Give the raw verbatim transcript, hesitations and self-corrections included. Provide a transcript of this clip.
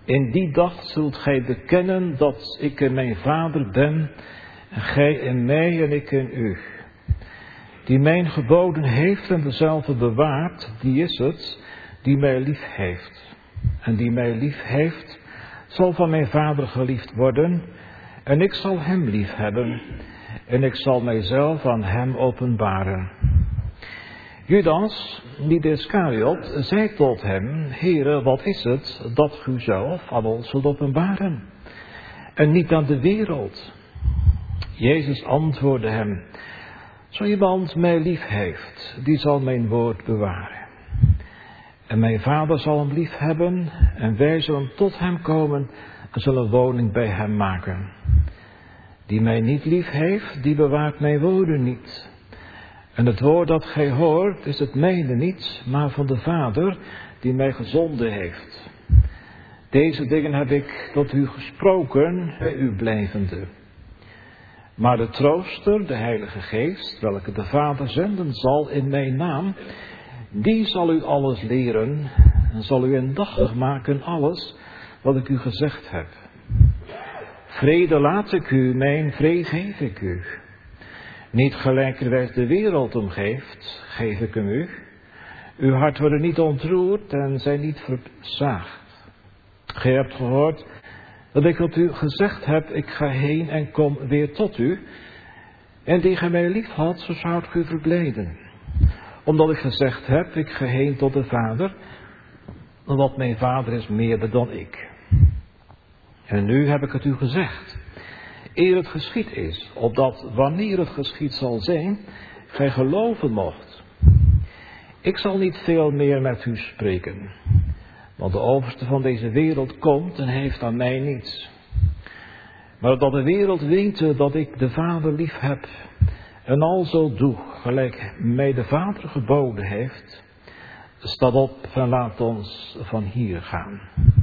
In die dag zult gij bekennen dat ik in mijn Vader ben, en gij in mij en ik in u. Die mijn geboden heeft en dezelfde bewaart, die is het, die mij lief heeft. En die mij lief heeft, zal van mijn Vader geliefd worden, en ik zal hem lief hebben, en ik zal mijzelf aan hem openbaren. Judas, niet Iscariot, zei tot hem, Heere, wat is het dat u zelf aan ons zult openbaren, en niet aan de wereld? Jezus antwoordde hem, zo iemand mij lief heeft, die zal mijn woord bewaren. En mijn Vader zal hem lief hebben, en wij zullen tot hem komen en zullen woning bij hem maken. Die mij niet lief heeft, die bewaart mijn woorden niet. En het woord dat gij hoort, is het mijne niet, maar van de Vader die mij gezonden heeft. Deze dingen heb ik tot u gesproken, bij u blijvende. Maar de trooster, de Heilige Geest, welke de Vader zenden zal in mijn naam, die zal u alles leren en zal u indachtig maken alles wat ik u gezegd heb. Vrede laat ik u, mijn vrede geef ik u. Niet gelijkerwijs de wereld omgeeft, geef ik hem u. Uw hart wordt niet ontroerd en zij niet verzaagd. Gij hebt gehoord dat ik tot u gezegd heb, ik ga heen en kom weer tot u. En die gij mij lief had, zo zou ik u verblijden. Omdat ik gezegd heb, ik ga heen tot de Vader, omdat mijn Vader is meerder dan ik. En nu heb ik het u gezegd, eer het geschied is, opdat wanneer het geschied zal zijn, gij geloven mocht. Ik zal niet veel meer met u spreken, want de overste van deze wereld komt en heeft aan mij niets. Maar dat de wereld weet dat ik de Vader lief heb en alzo doe, gelijk mij de Vader geboden heeft, staat op en laat ons van hier gaan.